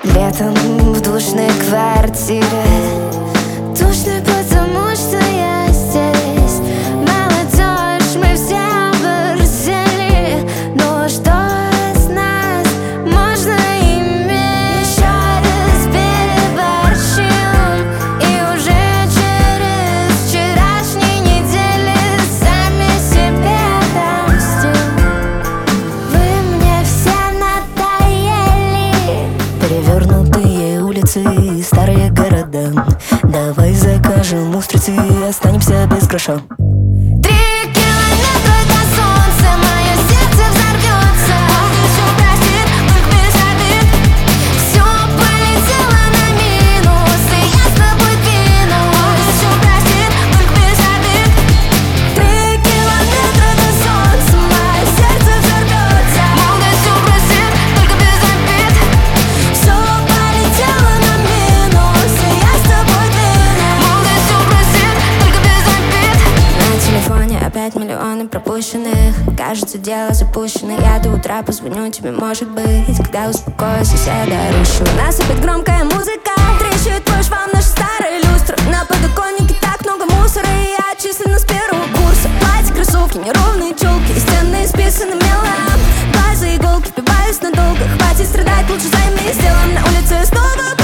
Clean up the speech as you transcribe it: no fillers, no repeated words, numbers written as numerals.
Летом в душной квартире. Душной, потому что я здесь. Молодежь, мы все оборзели. Но что из нас можно иметь? Еще раз переборщим, и уже через вчерашней недели сами себе отомстим. Вы мне все надоели. Перевернутые улицы, старые города. Давай закажем устрицы и останемся без гроша. 3 километра до солнца, мое сердце взорвется. Все простит, только без обид. Все полетело на минус, и я с тобой двинулась. Все простит, только без обид. 3 километра до солнца, мое сердце взорвется. Мол, да все простит, только без обид. Все полетело на минус, и я с тобой двинулась. Мол, да все простит, только без обид. На телефоне опять миллионы пропущенных. Кажется, дело запущено. Я до утра позвоню тебе, может быть, когда успокою соседа орущего. У нас опять громкая музыка, трещит твой швам, наша старая люстра. На подоконнике так много мусора, и я отчислена с первого курса. Платье, кроссовки, неровные челки, стены исписаны мелом. Глаза, иголки, впиваюсь надолго. Хватит страдать, лучше займись делом. На улице снова